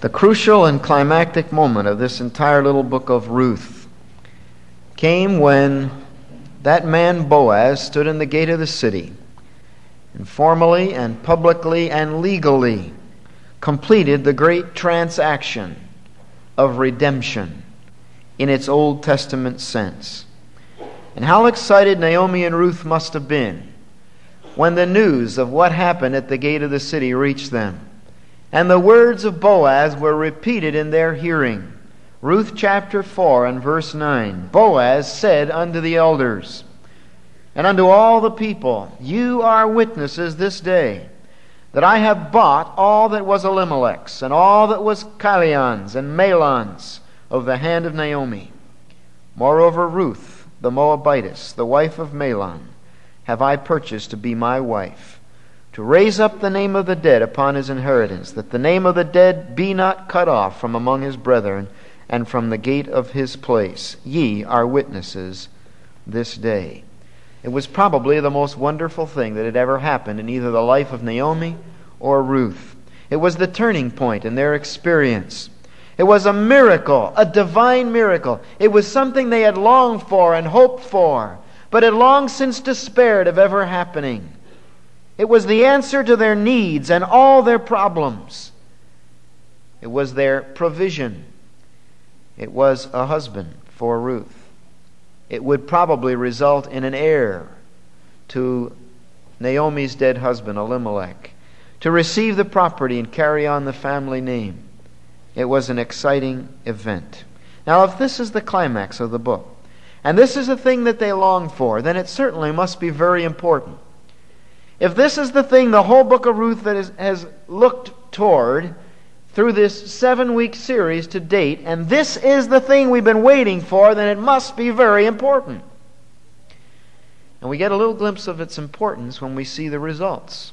The crucial and climactic moment of this entire little book of Ruth came when that man Boaz stood in the gate of the city and formally and publicly and legally completed the great transaction of redemption in its Old Testament sense. And how excited Naomi and Ruth must have been when the news of what happened at the gate of the city reached them. And the words of Boaz were repeated in their hearing. Ruth chapter 4 and verse 9. Boaz said unto the elders and unto all the people, You are witnesses this day that I have bought all that was Elimelech's and all that was Chilion's and Mahlon's of the hand of Naomi. Moreover, Ruth, the Moabitess, the wife of Mahlon, have I purchased to be my wife, to raise up the name of the dead upon his inheritance, that the name of the dead be not cut off from among his brethren, and from the gate of his place. Ye are witnesses this day. It was probably the most wonderful thing that had ever happened in either the life of Naomi or Ruth. It was the turning point in their experience. It was a miracle, a divine miracle. It was something they had longed for and hoped for, but had long since despaired of ever happening. It was the answer to their needs and all their problems. It was their provision. It was a husband for Ruth. It would probably result in an heir to Naomi's dead husband, Elimelech, to receive the property and carry on the family name. It was an exciting event. Now, if this is the climax of the book, and this is the thing that they longed for, then it certainly must be very important. If this is the thing the whole book of Ruth that has looked toward through this 7-week series to date, and this is the thing we've been waiting for, then it must be very important. And we get a little glimpse of its importance when we see the results.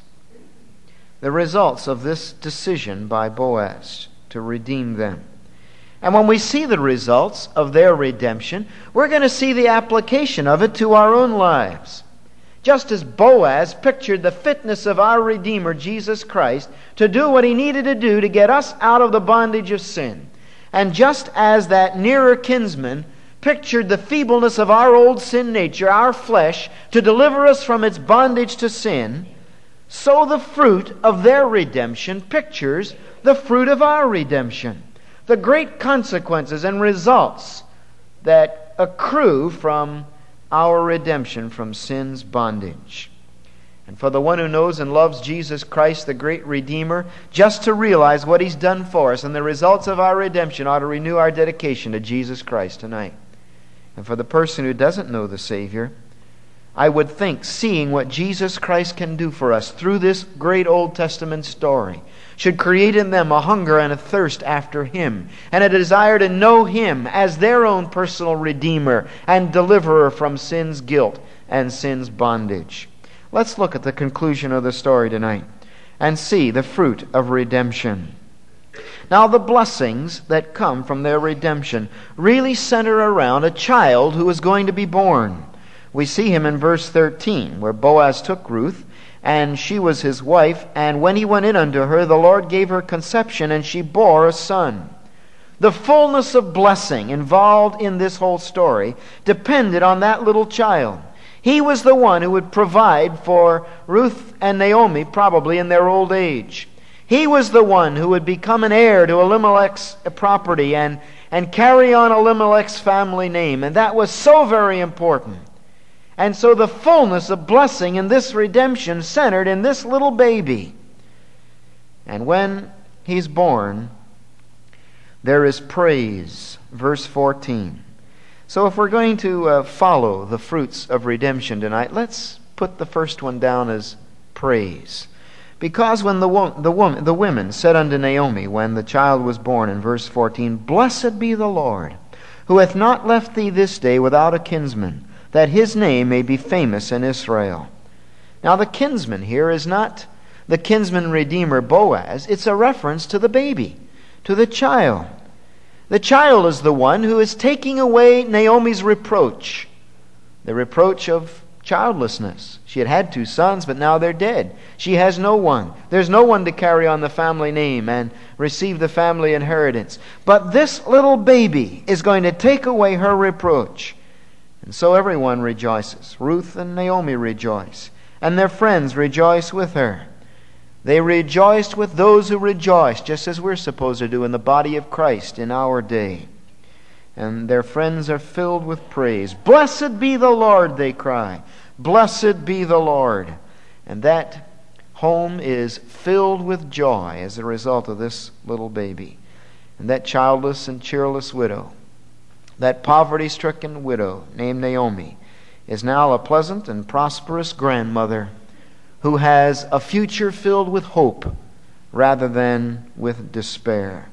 The results of this decision by Boaz to redeem them. And when we see the results of their redemption, we're going to see the application of it to our own lives. Just as Boaz pictured the fitness of our Redeemer, Jesus Christ, to do what He needed to do to get us out of the bondage of sin. And just as that nearer kinsman pictured the feebleness of our old sin nature, our flesh, to deliver us from its bondage to sin, so the fruit of their redemption pictures the fruit of our redemption. The great consequences and results that accrue from our redemption from sin's bondage. And for the one who knows and loves Jesus Christ, the great Redeemer, just to realize what He's done for us and the results of our redemption ought to renew our dedication to Jesus Christ tonight. And for the person who doesn't know the Savior, I would think seeing what Jesus Christ can do for us through this great Old Testament story should create in them a hunger and a thirst after Him, and a desire to know Him as their own personal Redeemer and deliverer from sin's guilt and sin's bondage. Let's look at the conclusion of the story tonight and see the fruit of redemption. Now, the blessings that come from their redemption really center around a child who is going to be born. We see him in verse 13, where Boaz took Ruth, and she was his wife, and when he went in unto her, the Lord gave her conception, and she bore a son. The fullness of blessing involved in this whole story depended on that little child. He was the one who would provide for Ruth and Naomi, probably in their old age. He was the one who would become an heir to Elimelech's property and carry on Elimelech's family name, and that was so very important. And so the fullness of blessing in this redemption centered in this little baby. And when he's born, there is praise. Verse 14. So if we're going to follow the fruits of redemption tonight, let's put the first one down as praise. Because when the women said unto Naomi, when the child was born, in verse 14, Blessed be the Lord, who hath not left thee this day without a kinsman, that His name may be famous in Israel. Now the kinsman here is not the kinsman redeemer Boaz. It's a reference to the baby, to the child. The child is the one who is taking away Naomi's reproach, the reproach of childlessness. She had 2 sons, but now they're dead. She has no one. There's no one to carry on the family name and receive the family inheritance. But this little baby is going to take away her reproach. And so everyone rejoices. Ruth and Naomi rejoice. And their friends rejoice with her. They rejoiced with those who rejoice, just as we're supposed to do in the body of Christ in our day. And their friends are filled with praise. Blessed be the Lord, they cry. Blessed be the Lord. And that home is filled with joy as a result of this little baby. And that childless and cheerless widow, that poverty-stricken widow named Naomi, is now a pleasant and prosperous grandmother who has a future filled with hope rather than with despair.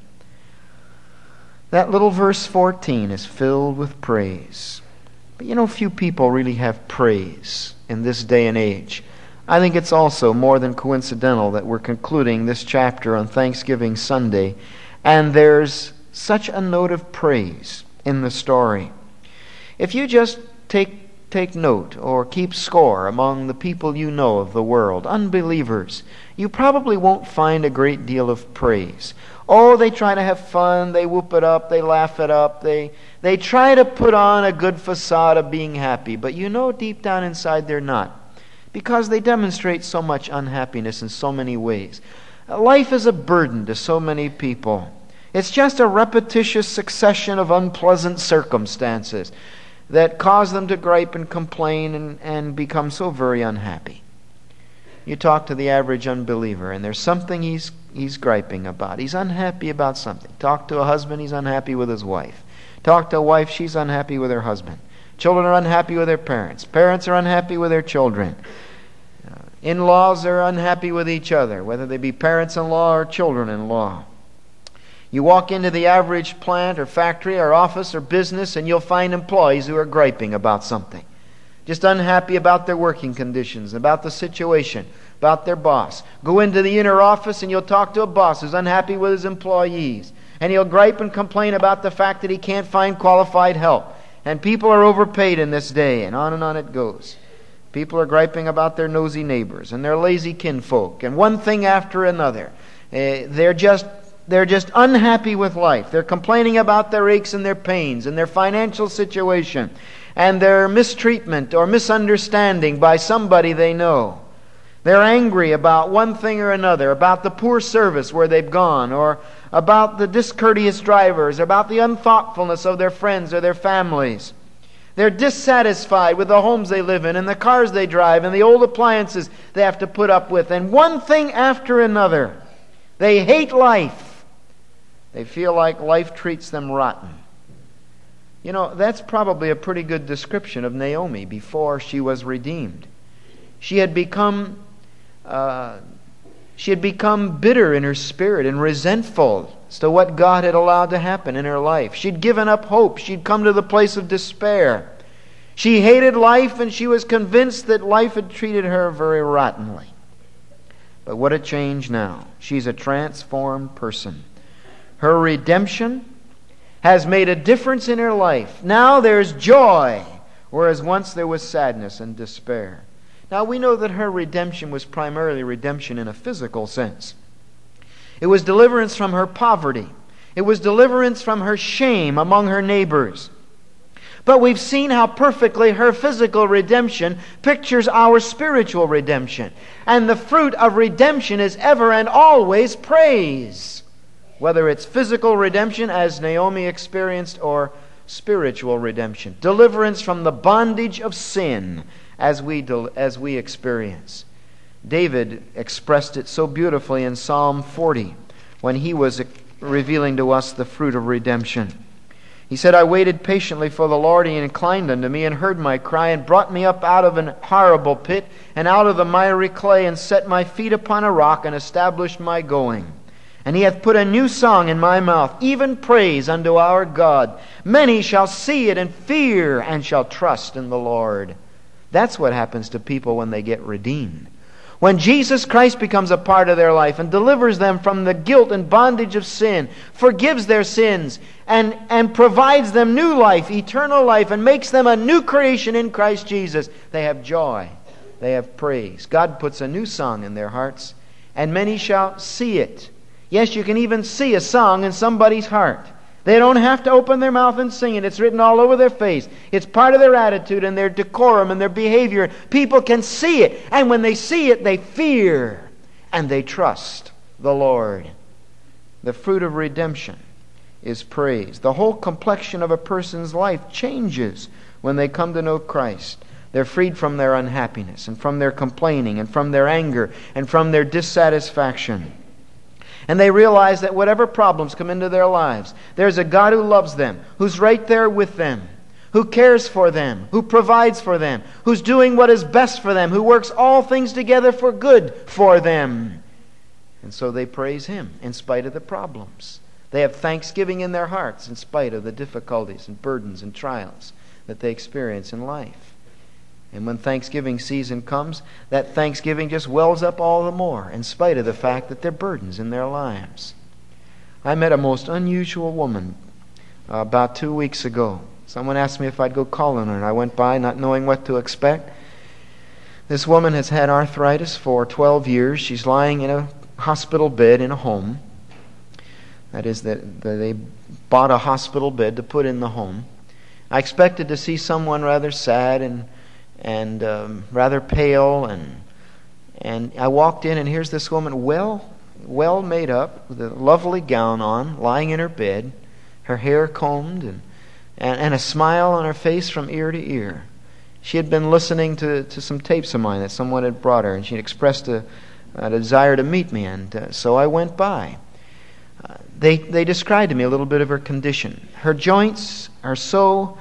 That little verse 14 is filled with praise. But few people really have praise in this day and age. I think it's also more than coincidental that we're concluding this chapter on Thanksgiving Sunday, and there's such a note of praise in the story. If you just take note or keep score among the people you know of the world, unbelievers, you probably won't find a great deal of praise. Oh, they try to have fun, they whoop it up, they laugh it up, they try to put on a good facade of being happy, but deep down inside they're not, because they demonstrate so much unhappiness in so many ways. Life is a burden to so many people. It's just a repetitious succession of unpleasant circumstances that cause them to gripe and complain and become so very unhappy. You talk to the average unbeliever, and there's something he's griping about. He's unhappy about something. Talk to a husband, he's unhappy with his wife. Talk to a wife, she's unhappy with her husband. Children are unhappy with their parents. Parents are unhappy with their children. In-laws are unhappy with each other, whether they be parents-in-law or children-in-law. You walk into the average plant or factory or office or business, and you'll find employees who are griping about something. Just unhappy about their working conditions, about the situation, about their boss. Go into the inner office and you'll talk to a boss who's unhappy with his employees. And he'll gripe and complain about the fact that he can't find qualified help. And people are overpaid in this day, and on it goes. People are griping about their nosy neighbors and their lazy kinfolk, and one thing after another. They're just unhappy with life. They're complaining about their aches and their pains and their financial situation and their mistreatment or misunderstanding by somebody they know. They're angry about one thing or another, about the poor service where they've gone, or about the discourteous drivers, or about the unthoughtfulness of their friends or their families. They're dissatisfied with the homes they live in and the cars they drive and the old appliances they have to put up with, and one thing after another. They hate life. They feel like life treats them rotten. That's probably a pretty good description of Naomi before she was redeemed. She had become bitter in her spirit and resentful as to what God had allowed to happen in her life. She'd given up hope. She'd come to the place of despair. She hated life, and she was convinced that life had treated her very rottenly. But what a change now. She's a transformed person. Her redemption has made a difference in her life. Now there's joy, whereas once there was sadness and despair. Now we know that her redemption was primarily redemption in a physical sense. It was deliverance from her poverty. It was deliverance from her shame among her neighbors. But we've seen how perfectly her physical redemption pictures our spiritual redemption. And the fruit of redemption is ever and always praise. Whether it's physical redemption, as Naomi experienced, or spiritual redemption. Deliverance from the bondage of sin, as we experience. David expressed it so beautifully in Psalm 40 when he was revealing to us the fruit of redemption. He said, I waited patiently for the Lord, and He inclined unto me, and heard my cry, and brought me up out of an horrible pit, and out of the miry clay, and set my feet upon a rock, and established my going. And He hath put a new song in my mouth, even praise unto our God. Many shall see it and fear, and shall trust in the Lord. That's what happens to people when they get redeemed. When Jesus Christ becomes a part of their life and delivers them from the guilt and bondage of sin, forgives their sins, and provides them new life, eternal life, and makes them a new creation in Christ Jesus, they have joy. They have praise. God puts a new song in their hearts, and many shall see it. Yes, you can even see a song in somebody's heart. They don't have to open their mouth and sing it. It's written all over their face. It's part of their attitude and their decorum and their behavior. People can see it. And when they see it, they fear and they trust the Lord. The fruit of redemption is praise. The whole complexion of a person's life changes when they come to know Christ. They're freed from their unhappiness and from their complaining and from their anger and from their dissatisfaction. And they realize that whatever problems come into their lives, there's a God who loves them, who's right there with them, who cares for them, who provides for them, who's doing what is best for them, who works all things together for good for them. And so they praise Him in spite of the problems. They have thanksgiving in their hearts in spite of the difficulties and burdens and trials that they experience in life. And when Thanksgiving season comes, that thanksgiving just wells up all the more in spite of the fact that there are burdens in their lives. I met a most unusual woman about 2 weeks ago. Someone asked me if I'd go call on her, and I went by not knowing what to expect. This woman has had arthritis for 12 years. She's lying in a hospital bed in a home. That is, they bought a hospital bed to put in the home. I expected to see someone rather sad and rather pale, and I walked in, and here's this woman well made up, with a lovely gown on, lying in her bed, her hair combed, and a smile on her face from ear to ear. She had been listening to some tapes of mine that someone had brought her, and she had expressed a desire to meet me, and so I went by. They described to me a little bit of her condition. Her joints are so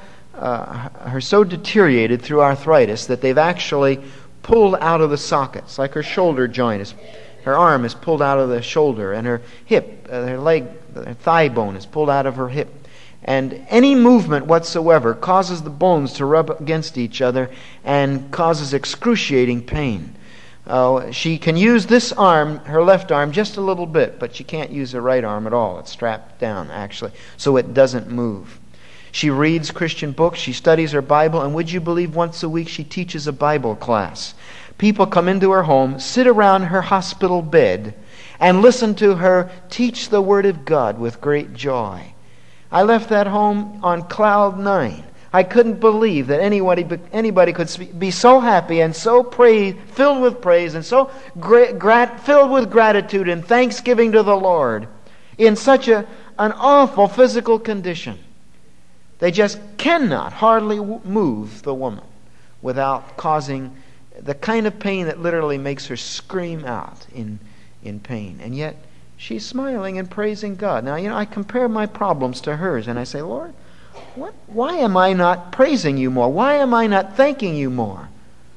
deteriorated through arthritis that they've actually pulled out of the sockets, like her shoulder joint her arm is pulled out of the shoulder, and her hip, her leg, her thigh bone is pulled out of her hip. And any movement whatsoever causes the bones to rub against each other and causes excruciating pain. She can use this arm, her left arm, just a little bit, but she can't use her right arm at all. It's strapped down, actually, so it doesn't move. She reads Christian books, she studies her Bible, and would you believe once a week she teaches a Bible class. People come into her home, sit around her hospital bed, and listen to her teach the Word of God with great joy. I left that home on cloud 9. I couldn't believe that anybody could be so happy and so filled with praise and so filled with gratitude and thanksgiving to the Lord in such an awful physical condition. They just cannot hardly move the woman without causing the kind of pain that literally makes her scream out in pain. And yet she's smiling and praising God. Now, I compare my problems to hers, and I say, Lord, why am I not praising you more? Why am I not thanking you more?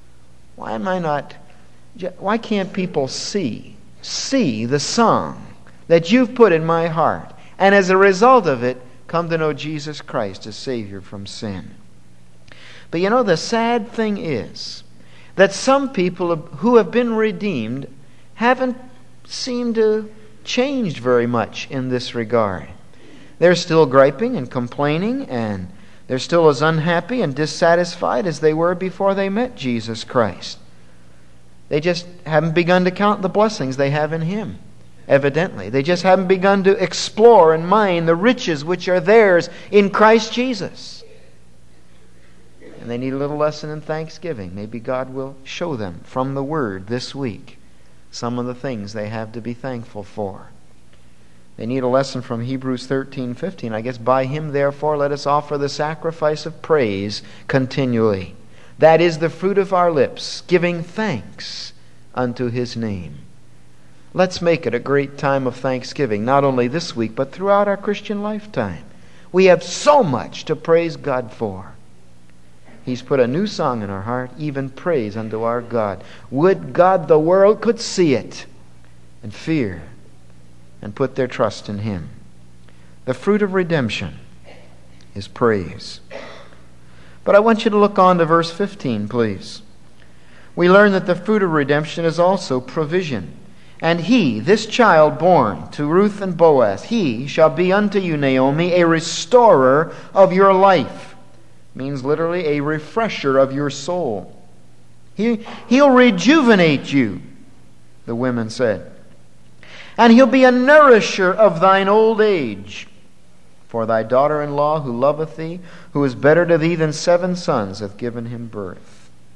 Why can't people see the song that you've put in my heart, and as a result of it, come to know Jesus Christ as Savior from sin? But the sad thing is that some people who have been redeemed haven't seemed to change very much in this regard. They're still griping and complaining, and they're still as unhappy and dissatisfied as they were before they met Jesus Christ. They just haven't begun to count the blessings they have in Him, evidently. They just haven't begun to explore and mine the riches which are theirs in Christ Jesus. And they need a little lesson in thanksgiving. Maybe God will show them from the Word this week some of the things they have to be thankful for. They need a lesson from Hebrews 13:15. I guess, by Him, therefore, let us offer the sacrifice of praise continually. That is the fruit of our lips, giving thanks unto His name. Let's make it a great time of thanksgiving, not only this week, but throughout our Christian lifetime. We have so much to praise God for. He's put a new song in our heart, even praise unto our God. Would God the world could see it and fear and put their trust in Him. The fruit of redemption is praise. But I want you to look on to verse 15, please. we learn that the fruit of redemption is also provision. And he, this child born to Ruth and Boaz, he shall be unto you, Naomi, a restorer of your life. Means literally a refresher of your soul. He'll rejuvenate you, the women said. And he'll be a nourisher of thine old age. For thy daughter-in-law who loveth thee, who is better to thee than 7 sons, hath given him birth.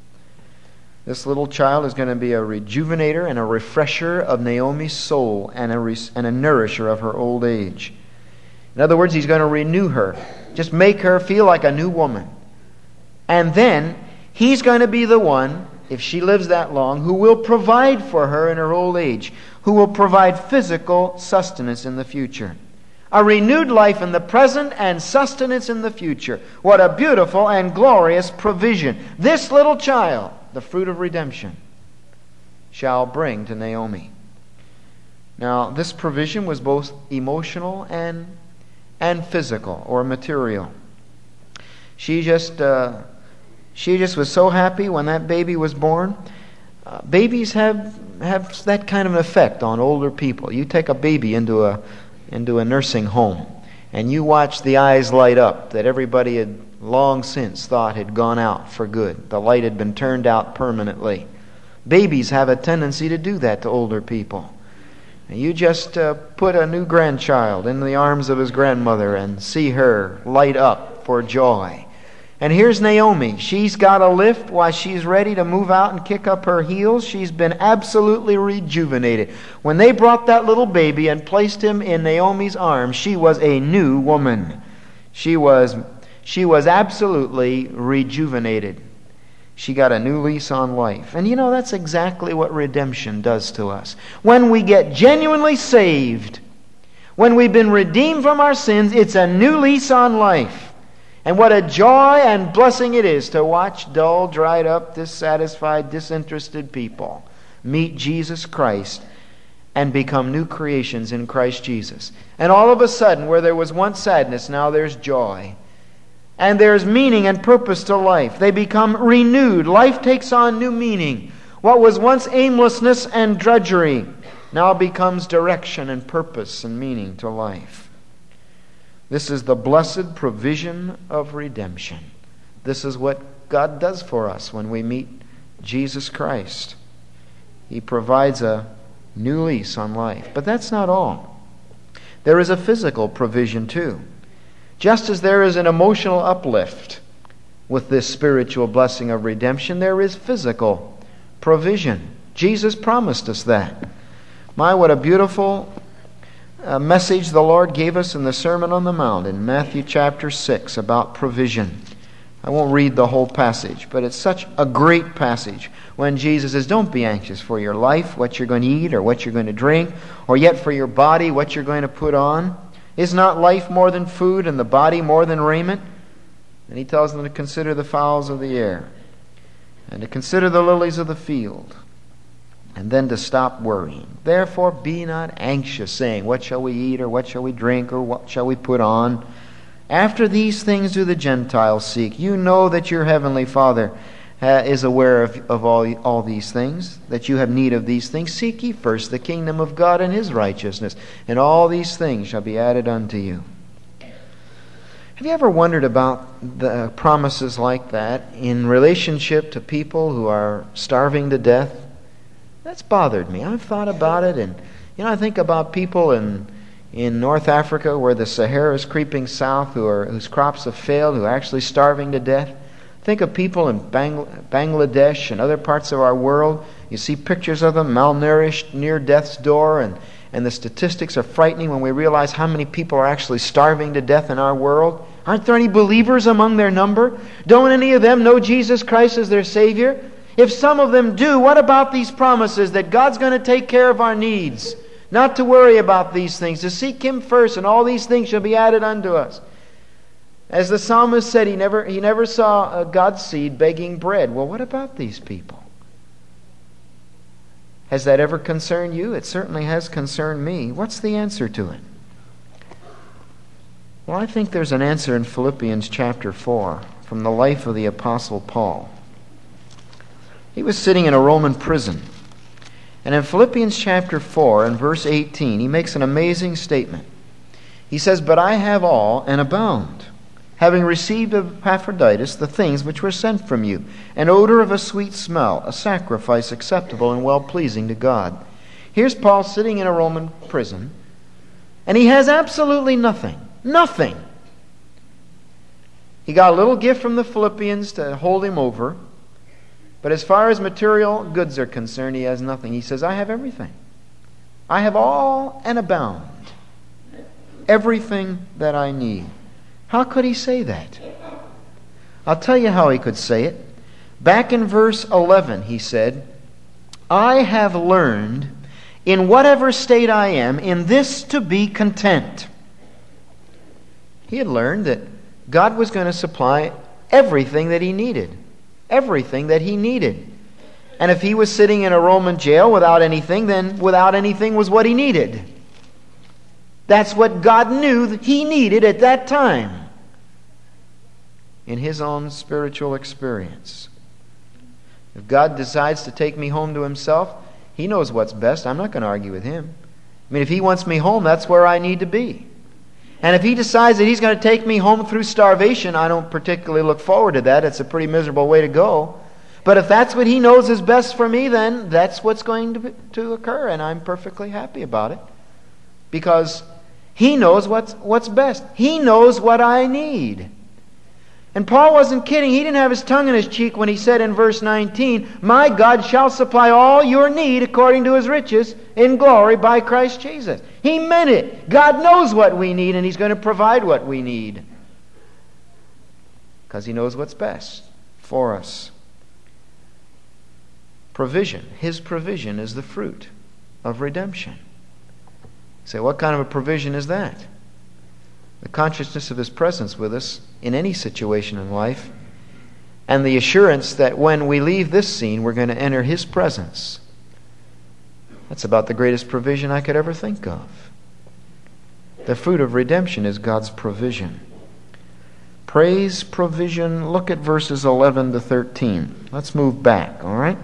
This little child is going to be a rejuvenator and a refresher of Naomi's soul and a nourisher of her old age. In other words, he's going to renew her. Just make her feel like a new woman. And then he's going to be the one, if she lives that long, who will provide for her in her old age, who will provide physical sustenance in the future. A renewed life in the present and sustenance in the future. What a beautiful and glorious provision this little child, the fruit of redemption, shall bring to Naomi. Now, this provision was both emotional and physical or material. She just was so happy when that baby was born. Babies have that kind of an effect on older people. You take a baby into a nursing home, and you watch the eyes light up that everybody had long since thought had gone out for good. The light had been turned out permanently. Babies have a tendency to do that to older people. And you just put a new grandchild in the arms of his grandmother and see her light up for joy. And here's Naomi. She's got a lift while she's ready to move out and kick up her heels. She's been absolutely rejuvenated. When they brought that little baby and placed him in Naomi's arms, she was a new woman. She was absolutely rejuvenated. She got a new lease on life. And you know, that's exactly what redemption does to us. When we get genuinely saved, when we've been redeemed from our sins, it's a new lease on life. And what a joy and blessing it is to watch dull, dried up, dissatisfied, disinterested people meet Jesus Christ and become new creations in Christ Jesus. And all of a sudden, where there was once sadness, now there's joy. And there's meaning and purpose to life. They become renewed. Life takes on new meaning. What was once aimlessness and drudgery now becomes direction and purpose and meaning to life. This is the blessed provision of redemption. This is what God does for us when we meet Jesus Christ. He provides a new lease on life. But that's not all. There is a physical provision too. Just as there is an emotional uplift with this spiritual blessing of redemption, there is physical provision. Jesus promised us that. My, what a beautiful message the Lord gave us in the Sermon on the Mount in Matthew chapter 6 about provision. I won't read the whole passage, but it's such a great passage when Jesus says, don't be anxious for your life, what you're going to eat or what you're going to drink, or yet for your body, what you're going to put on. Is not life more than food and the body more than raiment? And he tells them to consider the fowls of the air and to consider the lilies of the field, and then to stop worrying. Therefore be not anxious, saying, what shall we eat, or what shall we drink, or what shall we put on? After these things do the Gentiles seek. You know that your heavenly Father is aware of all these things, that you have need of these things. Seek ye first the kingdom of God and His righteousness, and all these things shall be added unto you. Have you ever wondered about the promises like that in relationship to people who are starving to death? That's bothered me. I've thought about it, and I think about people in North Africa where the Sahara is creeping south, whose crops have failed, who are actually starving to death. Think of people in Bangladesh and other parts of our world. You see pictures of them malnourished near death's door, and the statistics are frightening when we realize how many people are actually starving to death in our world. Aren't there any believers among their number? Don't any of them know Jesus Christ as their Savior? If some of them do, what about these promises that God's going to take care of our needs? Not to worry about these things, to seek Him first, and all these things shall be added unto us. As the psalmist said, he never saw God's seed begging bread. Well, what about these people? Has that ever concerned you? It certainly has concerned me. What's the answer to it? Well, I think there's an answer in Philippians chapter 4 from the life of the Apostle Paul. He was sitting in a Roman prison. And in Philippians chapter 4 and verse 18, he makes an amazing statement. He says, "But I have all and abound, having received of Epaphroditus the things which were sent from you, an odor of a sweet smell, a sacrifice acceptable and well-pleasing to God." Here's Paul sitting in a Roman prison, and he has absolutely nothing. Nothing. He got a little gift from the Philippians to hold him over, but as far as material goods are concerned, he has nothing. He says, "I have everything. I have all and abound. Everything that I need." How could he say that? I'll tell you how he could say it. Back in verse 11, he said, "I have learned, in whatever state I am, in this to be content." He had learned that God was going to supply everything that he needed. Everything that he needed. And if he was sitting in a Roman jail without anything, then without anything was what he needed. That's what God knew that he needed at that time in his own spiritual experience. If God decides to take me home to himself, he knows what's best. I'm not going to argue with him. I mean, if he wants me home, that's where I need to be. And if he decides that he's going to take me home through starvation, I don't particularly look forward to that. It's a pretty miserable way to go. But if that's what he knows is best for me, then that's what's going to occur, and I'm perfectly happy about it. Because he knows what's best. He knows what I need. And Paul wasn't kidding. He didn't have his tongue in his cheek when he said in verse 19, "My God shall supply all your need according to his riches in glory by Christ Jesus." He meant it. God knows what we need, and he's going to provide what we need. Because he knows what's best for us. Provision. His provision is the fruit of redemption. You say, what kind of a provision is that? The consciousness of his presence with us in any situation in life, and the assurance that when we leave this scene, we're going to enter his presence. That's about the greatest provision I could ever think of. The fruit of redemption is God's provision. Praise, provision. Look at verses 11 to 13. Let's move back, all right?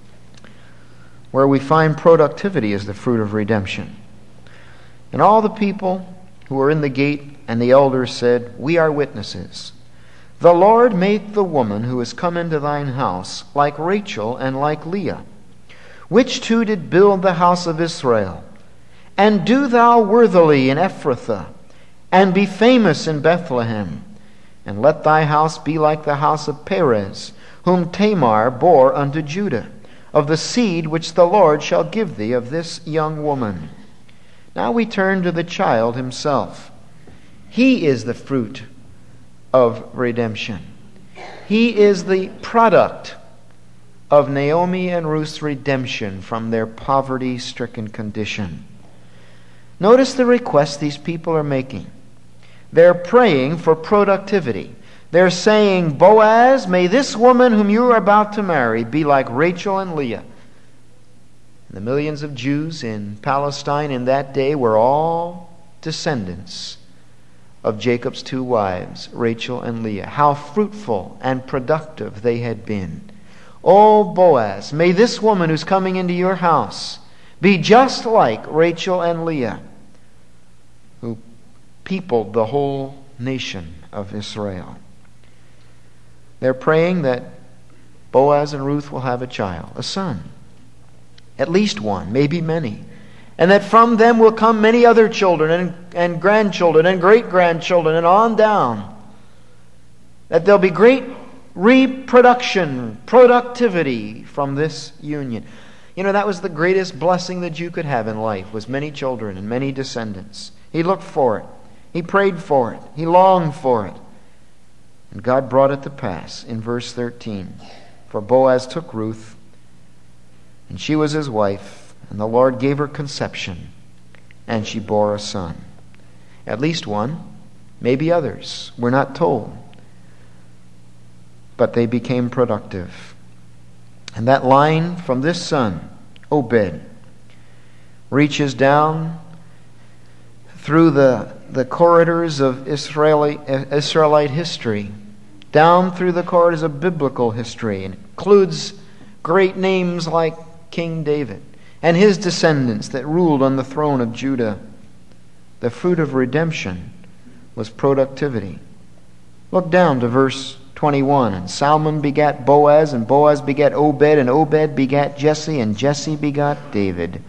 Where we find productivity is the fruit of redemption. And all the people who were in the gate and the elders said, "We are witnesses. The Lord make the woman who is come into thine house like Rachel and like Leah, which two did build the house of Israel. And do thou worthily in Ephrathah, and be famous in Bethlehem. And let thy house be like the house of Perez, whom Tamar bore unto Judah, of the seed which the Lord shall give thee of this young woman." Now we turn to the child himself. He is the fruit of redemption. He is the product of Naomi and Ruth's redemption from their poverty-stricken condition. Notice the request these people are making. They're praying for productivity. They're saying, "Boaz, may this woman whom you are about to marry be like Rachel and Leah." The millions of Jews in Palestine in that day were all descendants of Jacob's two wives, Rachel and Leah. How fruitful and productive they had been. "Oh, Boaz, may this woman who's coming into your house be just like Rachel and Leah, who peopled the whole nation of Israel." They're praying that Boaz and Ruth will have a child, a son. At least one, maybe many. And that from them will come many other children and grandchildren and great-grandchildren and on down. That there'll be great reproduction, productivity from this union. You know, that was the greatest blessing that you could have in life, was many children and many descendants. He looked for it. He prayed for it. He longed for it. And God brought it to pass in verse 13. "For Boaz took Ruth, and she was his wife, and the Lord gave her conception, and she bore a son." At least one, maybe others. We're not told. But they became productive. And that line from this son, Obed, reaches down through the corridors of Israelite history, down through the corridors of biblical history, and includes great names like King David and his descendants that ruled on the throne of Judah. The fruit of redemption was productivity. Look down to verse 21. And Salmon begat Boaz, and Boaz begat Obed, and Obed begat Jesse, and Jesse begot David.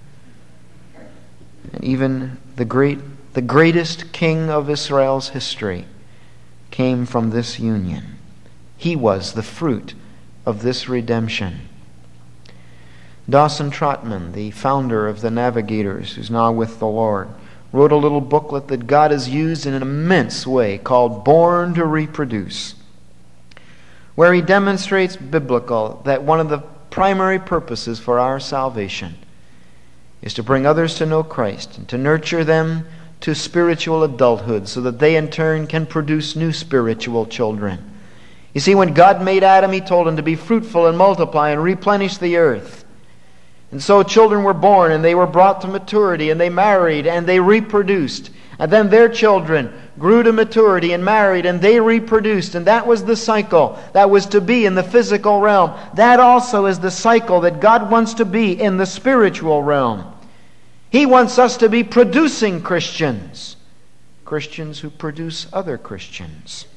And even the greatest king of Israel's history came from this union. He was the fruit of this redemption. Dawson Trotman, the founder of the Navigators, who's now with the Lord, wrote a little booklet that God has used in an immense way called Born to Reproduce, where he demonstrates biblical that one of the primary purposes for our salvation is to bring others to know Christ and to nurture them to spiritual adulthood so that they in turn can produce new spiritual children. You see, when God made Adam, He told him to be fruitful and multiply and replenish the earth. And so children were born and they were brought to maturity and they married and they reproduced. And then their children grew to maturity and married and they reproduced. And that was the cycle that was to be in the physical realm. That also is the cycle that God wants to be in the spiritual realm. He wants us to be producing Christians. Christians who produce other Christians.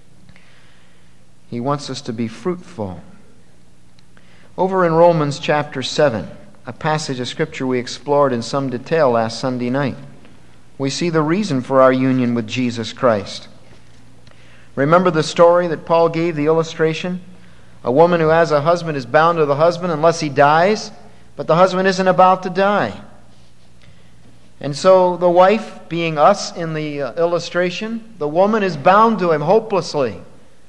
He wants us to be fruitful. Over in Romans chapter 7, a passage of Scripture we explored in some detail last Sunday night, we see the reason for our union with Jesus Christ. Remember the story that Paul gave, the illustration? A woman who has a husband is bound to the husband unless he dies, but the husband isn't about to die. And so the wife, being us in the illustration, the woman is bound to him hopelessly.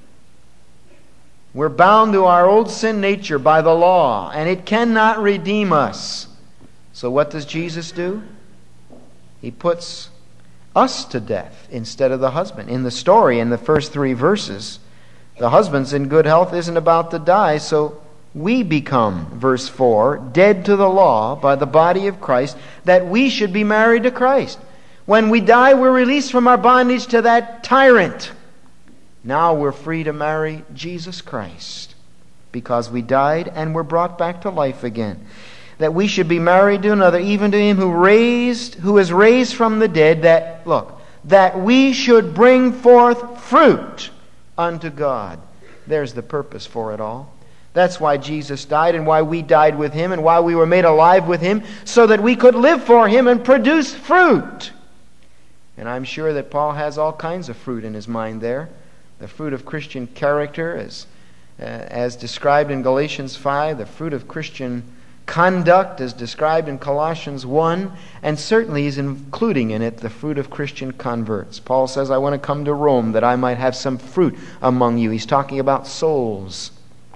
We're bound to our old sin nature by the law, and it cannot redeem us. So what does Jesus do? He puts us to death instead of the husband. In the story, in the first 3 verses, the husband's in good health, isn't about to die, so we become, verse 4, dead to the law by the body of Christ, that we should be married to Christ. When we die, we're released from our bondage to that tyrant. Now we're free to marry Jesus Christ because we died and were brought back to life again. That we should be married to another, even to Him who is raised from the dead, that we should bring forth fruit unto God. There's the purpose for it all. That's why Jesus died and why we died with Him and why we were made alive with Him, so that we could live for Him and produce fruit. And I'm sure that Paul has all kinds of fruit in his mind there. The fruit of Christian character, as described in Galatians 5, the fruit of Christian conduct, as described in Colossians 1, and certainly he's including in it the fruit of Christian converts. Paul says, I want to come to Rome that I might have some fruit among you. He's talking about souls.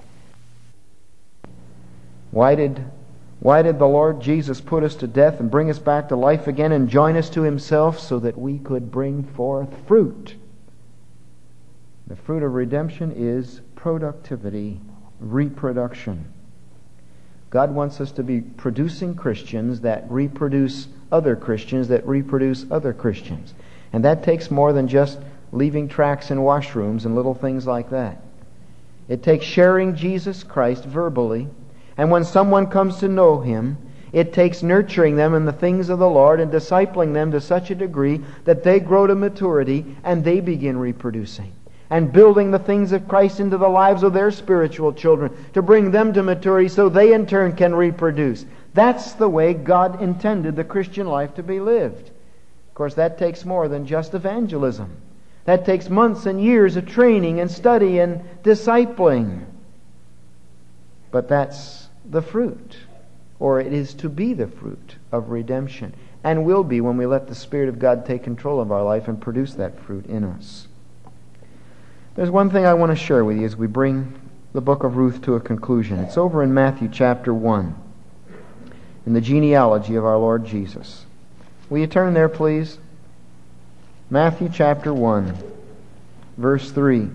Why did the Lord Jesus put us to death and bring us back to life again and join us to Himself so that we could bring forth fruit? The fruit of redemption is productivity, reproduction. God wants us to be producing Christians that reproduce other Christians that reproduce other Christians. And that takes more than just leaving tracts in washrooms and little things like that. It takes sharing Jesus Christ verbally. And when someone comes to know Him, it takes nurturing them in the things of the Lord and discipling them to such a degree that they grow to maturity and they begin reproducing. And building the things of Christ into the lives of their spiritual children to bring them to maturity so they in turn can reproduce. That's the way God intended the Christian life to be lived. Of course, that takes more than just evangelism. That takes months and years of training and study and discipling. But that's the fruit, or it is to be the fruit of redemption, and will be when we let the Spirit of God take control of our life and produce that fruit in us. There's one thing I want to share with you as we bring the book of Ruth to a conclusion. It's over in Matthew chapter 1, in the genealogy of our Lord Jesus. Will you turn there, please? Matthew chapter 1, verse 3.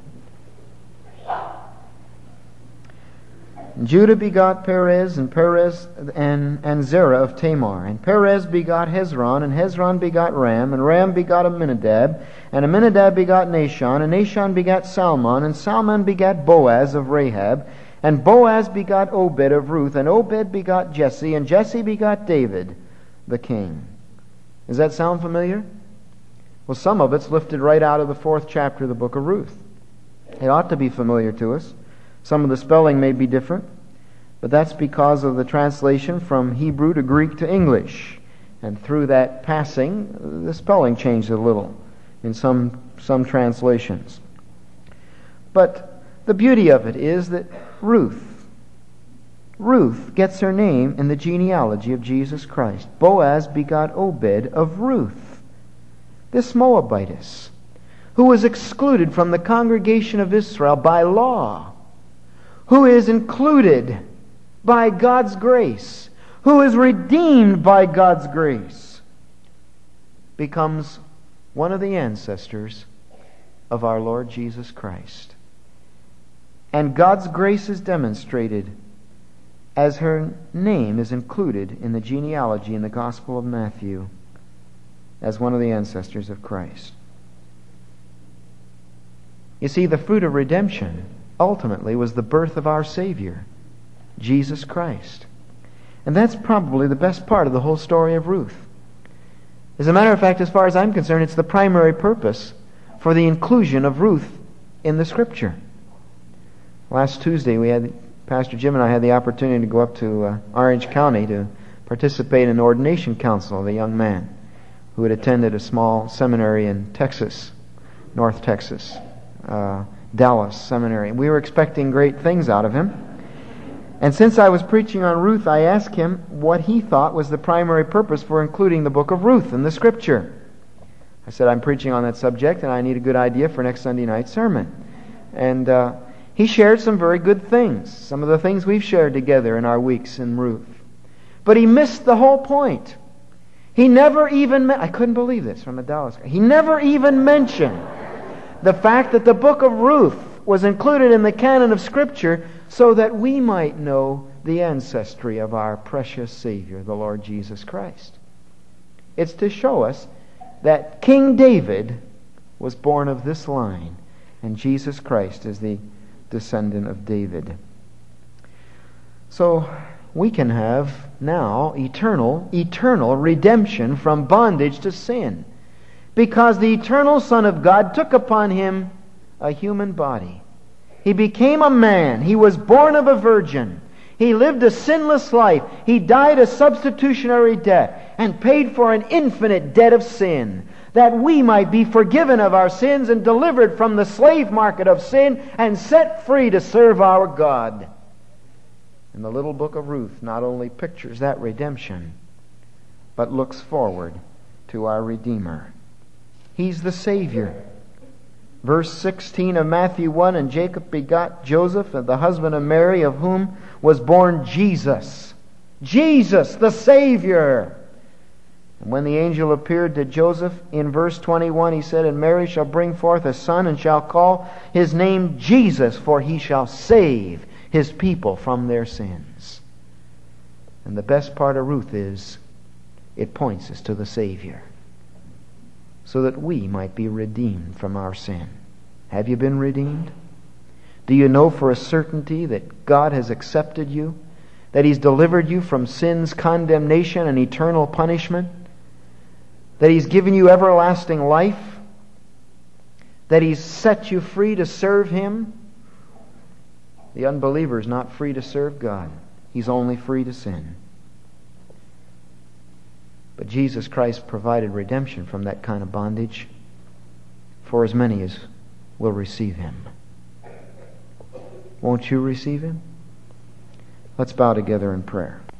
Judah begot Perez, and Perez and Zerah of Tamar. And Perez begot Hezron, and Hezron begot Ram, and Ram begot Amminadab, and Amminadab begot Nahshon, and Nahshon begot Salmon, and Salmon begot Boaz of Rahab, And Boaz begot Obed of Ruth, and Obed begot Jesse, and Jesse begot David, the king. Does that sound familiar? Well, some of it's lifted right out of the 4th chapter of the book of Ruth. It ought to be familiar to us. Some of the spelling may be different, but that's because of the translation from Hebrew to Greek to English. And through that passing, the spelling changed a little in some translations. But the beauty of it is that Ruth gets her name in the genealogy of Jesus Christ. Boaz begot Obed of Ruth, this Moabitess, who was excluded from the congregation of Israel by law, who is included by God's grace, who is redeemed by God's grace, becomes one of the ancestors of our Lord Jesus Christ. And God's grace is demonstrated as her name is included in the genealogy in the Gospel of Matthew as one of the ancestors of Christ. You see, the fruit of redemption ultimately was the birth of our Savior, Jesus Christ. And that's probably the best part of the whole story of Ruth. As a matter of fact, as far as I'm concerned, it's the primary purpose for the inclusion of Ruth in the Scripture. Last Tuesday, Pastor Jim and I had the opportunity to go up to Orange County to participate in an ordination council of a young man who had attended a small seminary in Texas, North Texas, Dallas Seminary. We were expecting great things out of him. And since I was preaching on Ruth, I asked him what he thought was the primary purpose for including the book of Ruth in the Scripture. I said, I'm preaching on that subject and I need a good idea for next Sunday night sermon. And he shared some very good things, some of the things we've shared together in our weeks in Ruth. But he missed the whole point. He never even, I couldn't believe this from a Dallas guy. He never even mentioned the fact that the book of Ruth was included in the canon of Scripture so that we might know the ancestry of our precious Savior, the Lord Jesus Christ. It's to show us that King David was born of this line, and Jesus Christ is the descendant of David. So we can have now eternal redemption from bondage to sin, because the eternal Son of God took upon him a human body. He became a man. He was born of a virgin. He lived a sinless life. He died a substitutionary death and paid for an infinite debt of sin, that we might be forgiven of our sins and delivered from the slave market of sin and set free to serve our God. And the little book of Ruth not only pictures that redemption, but looks forward to our Redeemer. He's the Savior. Verse 16 of Matthew 1, and Jacob begot Joseph, the husband of Mary, of whom was born Jesus. Jesus, the Savior. And when the angel appeared to Joseph, in verse 21, he said, and Mary shall bring forth a son, and shall call his name Jesus, for he shall save his people from their sins. And the best part of Ruth is, it points us to the Savior, so that we might be redeemed from our sin. Have you been redeemed? Do you know for a certainty that God has accepted you? That He's delivered you from sin's condemnation and eternal punishment? That He's given you everlasting life? That He's set you free to serve Him? The unbeliever is not free to serve God. He's only free to sin. But Jesus Christ provided redemption from that kind of bondage for as many as will receive Him. Won't you receive Him? Let's bow together in prayer.